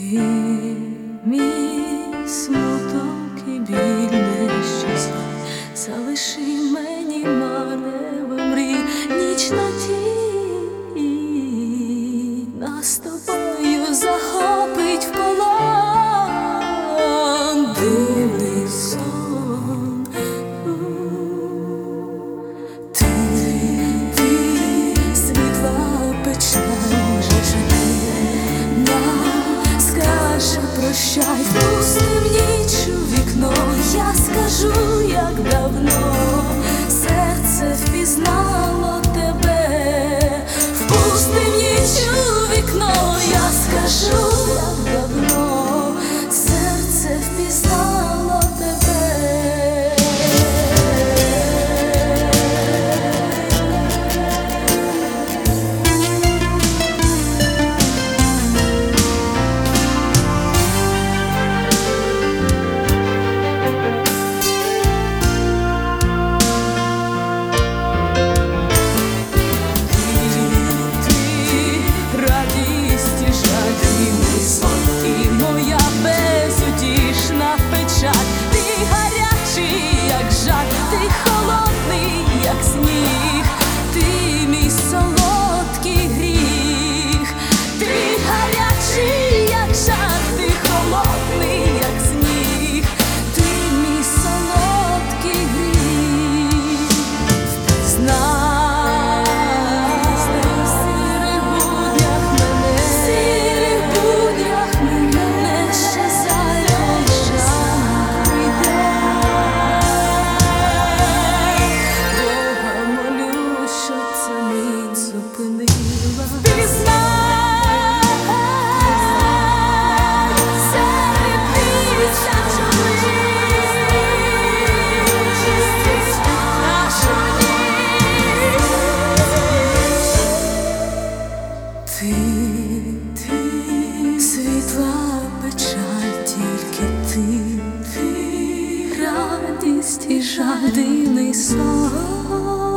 Ти мій смуток і біль нещасний, залиши мені мареве мрій, ніч на тій нас з тобою захопить в полон дивний сон. Ти світла печаль скаже прощай, впустим ніч у вікно, я скажу, як давно серце впізнало тебе. Впустим ніч у вікно, я скажу, як давно серце впізнало тебе. Ти світла печаль, тільки ти радість і жаль, дивний сон.